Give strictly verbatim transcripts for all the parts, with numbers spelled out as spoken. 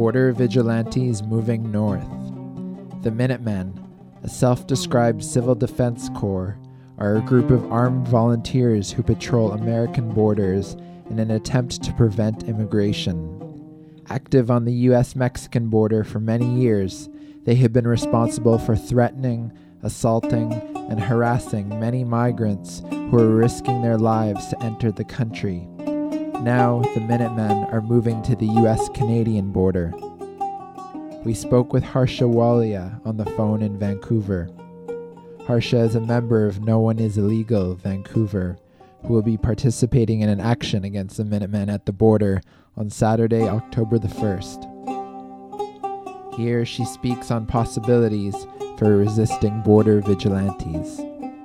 Border vigilantes moving north. The Minutemen, a self-described civil defense corps, are a group of armed volunteers who patrol American borders in an attempt to prevent immigration. Active on the U S Mexican border for many years, they have been responsible for threatening, assaulting, and harassing many migrants who are risking their lives to enter the country. Now, the Minutemen are moving to the U S Canadian border. We spoke with Harsha Walia on the phone in Vancouver. Harsha is a member of No One Is Illegal Vancouver, who will be participating in an action against the Minutemen at the border on Saturday, October the first. Here she speaks on possibilities for resisting border vigilantes.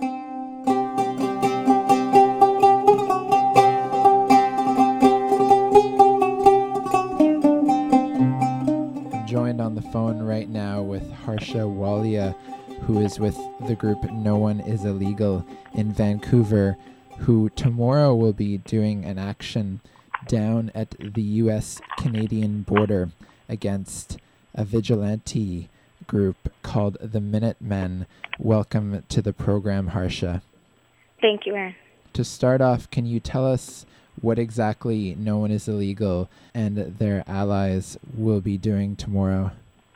I'm joined on the phone right now with Harsha Walia, who is with the group No One Is Illegal in Vancouver, who tomorrow will be doing an action down at the U S Canadian border against a vigilante group called the Minutemen. Welcome to the program, Harsha. Thank you, Aaron. To start off, can you tell us what exactly No One Is Illegal and their allies will be doing tomorrow?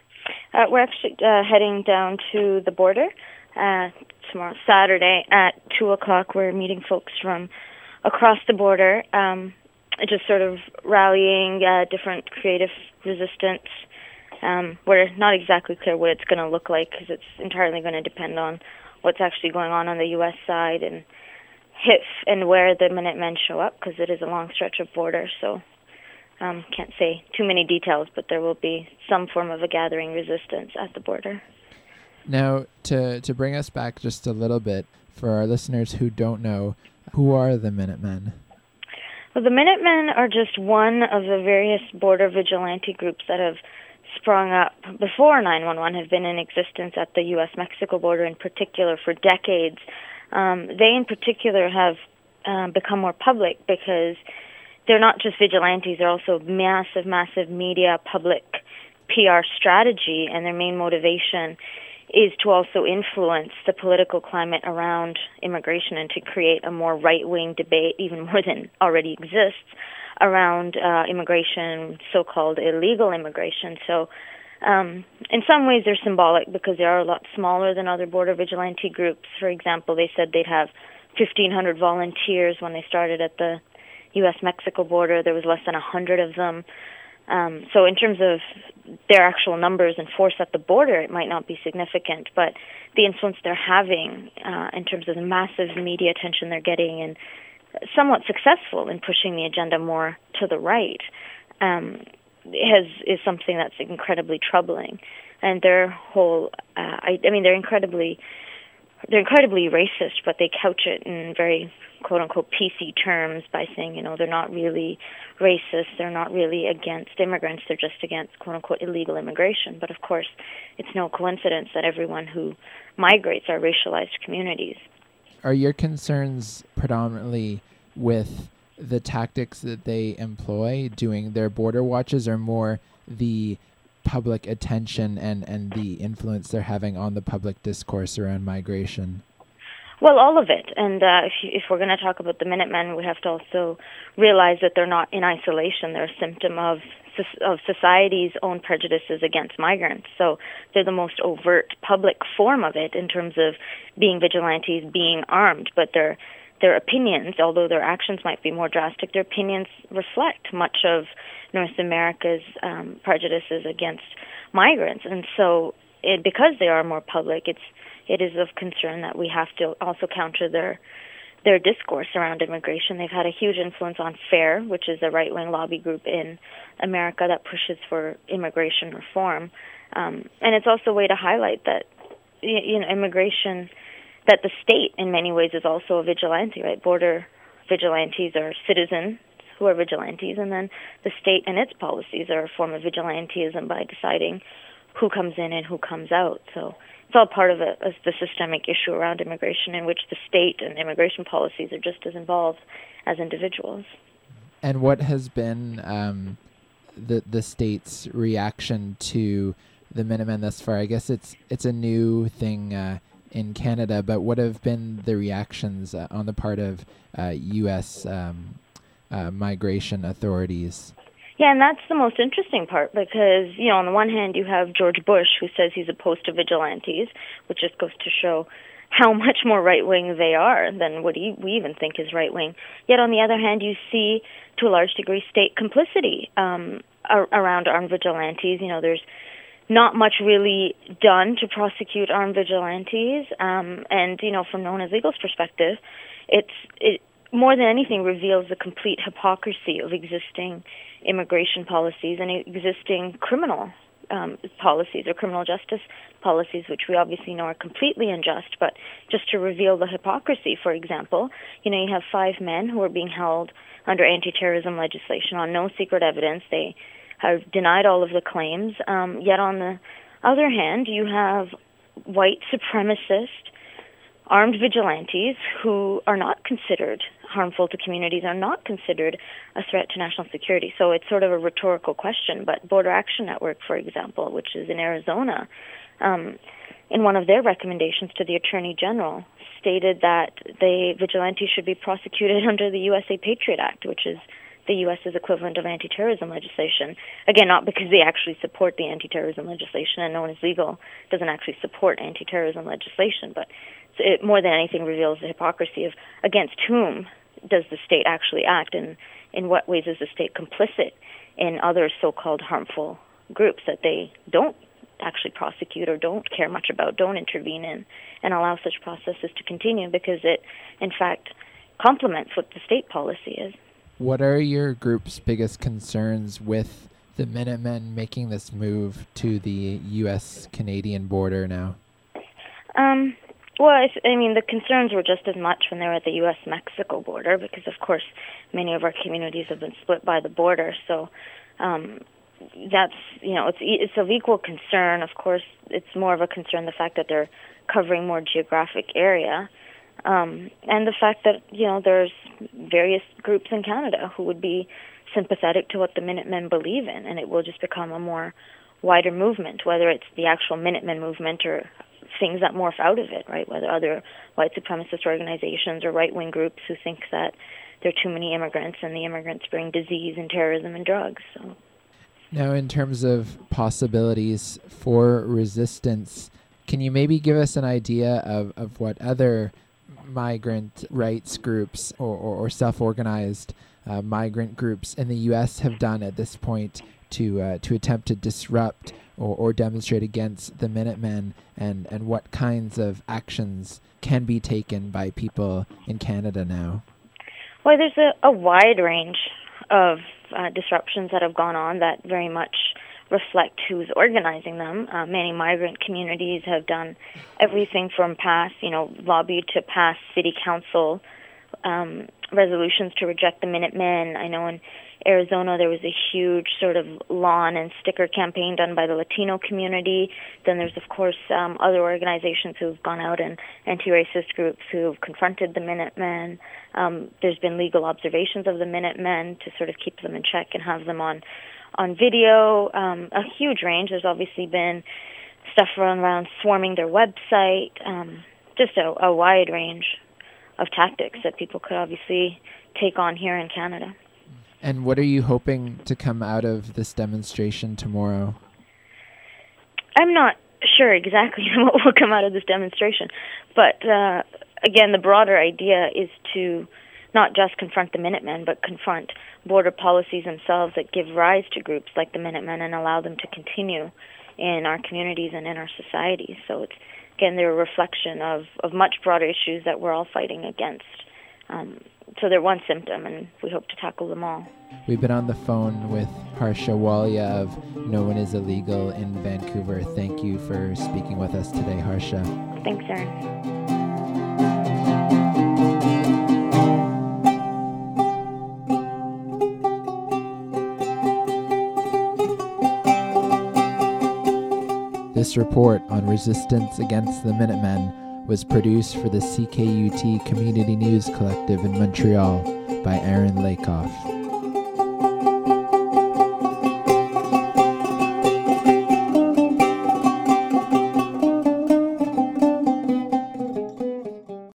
Uh, we're actually uh, heading down to the border uh, tomorrow, Saturday, at two o'clock. We're meeting folks from across the border, um, just sort of rallying uh, different creative resistance. Um, we're not exactly clear what it's going to look like because it's entirely going to depend on what's actually going on on the U S side and if and where the Minutemen show up, because it is a long stretch of border, so um, can't say too many details, but there will be some form of a gathering resistance at the border. Now, to, to bring us back just a little bit, for our listeners who don't know, who are the Minutemen? Well, the Minutemen are just one of the various border vigilante groups that have sprung up before nine one one, have been in existence at the U S Mexico border in particular for decades. Um, they in particular have um, become more public because they're not just vigilantes, they're also massive, massive media, public P R strategy, and their main motivation is to also influence the political climate around immigration and to create a more right-wing debate, even more than already exists, around uh, immigration, so-called illegal immigration. So um, in some ways they're symbolic because they are a lot smaller than other border vigilante groups. For example, they said they'd have fifteen hundred volunteers when they started at the U S Mexico border. There was less than one hundred of them. Um, so in terms of their actual numbers and force at the border, it might not be significant, but the influence they're having uh, in terms of the massive media attention they're getting and somewhat successful in pushing the agenda more to the right um, has is something that's incredibly troubling. And their whole, uh, I, I mean, they're incredibly, they're incredibly racist, but they couch it in very quote-unquote P C terms by saying, you know, they're not really racist, they're not really against immigrants, they're just against quote-unquote illegal immigration. But of course, it's no coincidence that everyone who migrates are racialized communities. Are your concerns predominantly with the tactics that they employ doing their border watches, or more the public attention and, and the influence they're having on the public discourse around migration? Well, all of it. And uh, if, you, if we're going to talk about the Minutemen, we have to also realize that they're not in isolation. They're a symptom of of society's own prejudices against migrants. So they're the most overt public form of it in terms of being vigilantes, being armed. But their their opinions, although their actions might be more drastic, their opinions reflect much of North America's um, prejudices against migrants. And so it, because they are more public, it's it is of concern that we have to also counter their their discourse around immigration. They've had a huge influence on FAIR, which is a right-wing lobby group in America that pushes for immigration reform. Um, and it's also a way to highlight that, you know, immigration, that the state in many ways is also a vigilante, right? Border vigilantes are citizens who are vigilantes, and then the state and its policies are a form of vigilantism by deciding who comes in and who comes out. So it's all part of a, a, the systemic issue around immigration in which the state and immigration policies are just as involved as individuals. And what has been um, the the state's reaction to the Minutemen thus far? I guess it's it's a new thing uh, in Canada, but what have been the reactions uh, on the part of uh, U S um, uh, migration authorities? Yeah, and that's the most interesting part because, you know, on the one hand you have George Bush, who says he's opposed to vigilantes, which just goes to show how much more right-wing they are than what he, we even think is right-wing. Yet on the other hand, you see, to a large degree, state complicity um, ar- around armed vigilantes. You know, there's not much really done to prosecute armed vigilantes, um, and, you know, from Nona's Legal's perspective, it's it more than anything reveals the complete hypocrisy of existing immigration policies and existing criminal um, policies or criminal justice policies, which we obviously know are completely unjust. But just to reveal the hypocrisy, for example, you know, you have five men who are being held under anti-terrorism legislation on no secret evidence. They have denied all of the claims. Um, yet on the other hand, you have white supremacist armed vigilantes who are not considered harmful to communities, are not considered a threat to national security. So it's sort of a rhetorical question. But Border Action Network, for example, which is in Arizona, um, in one of their recommendations to the Attorney General, stated that the vigilantes should be prosecuted under the U S A Patriot Act, which is the U S's equivalent of anti-terrorism legislation. Again, not because they actually support the anti-terrorism legislation, and Nona's Legal doesn't actually support anti-terrorism legislation, but it more than anything reveals the hypocrisy of against whom does the state actually act, and in what ways is the state complicit in other so-called harmful groups that they don't actually prosecute or don't care much about, don't intervene in, and allow such processes to continue because it, in fact, complements what the state policy is. What are your group's biggest concerns with the Minutemen making this move to the U S Canadian border now? Um, well, I, I mean, the concerns were just as much when they were at the U S Mexico border because, of course, many of our communities have been split by the border. So um, that's, you know, it's it's of equal concern. Of course, it's more of a concern the fact that they're covering more geographic area. Um, and the fact that, you know, there's various groups in Canada who would be sympathetic to what the Minutemen believe in, and it will just become a more wider movement, whether it's the actual Minutemen movement or things that morph out of it, right, whether other white supremacist organizations or right-wing groups who think that there are too many immigrants and the immigrants bring disease and terrorism and drugs. So. Now, in terms of possibilities for resistance, can you maybe give us an idea of, of what other migrant rights groups or, or, or self-organized uh, migrant groups in the U S have done at this point to uh, to attempt to disrupt or, or demonstrate against the Minutemen, and, and what kinds of actions can be taken by people in Canada now? Well, there's a, a wide range of uh, disruptions that have gone on that very much reflect who's organizing them. Uh, many migrant communities have done everything from pass, you know, lobbied to pass city council um, resolutions to reject the Minutemen. I know in Arizona there was a huge sort of lawn and sticker campaign done by the Latino community. Then there's, of course, um, other organizations who've gone out and anti-racist groups who've confronted the Minutemen. Um, there's been legal observations of the Minutemen to sort of keep them in check and have them on on video, um, a huge range. There's obviously been stuff around, around swarming their website, um, just a, a wide range of tactics that people could obviously take on here in Canada. And what are you hoping to come out of this demonstration tomorrow? I'm not sure exactly what will come out of this demonstration, but uh, again, the broader idea is to not just confront the Minutemen, but confront border policies themselves that give rise to groups like the Minutemen and allow them to continue in our communities and in our societies. So it's, again, they're a reflection of, of much broader issues that we're all fighting against. Um, so they're one symptom, and we hope to tackle them all. We've been on the phone with Harsha Walia of No One Is Illegal in Vancouver. Thank you for speaking with us today, Harsha. Thanks, Aaron. This report on resistance against the Minutemen was produced for the C K U T Community News Collective in Montreal by Aaron Lakoff.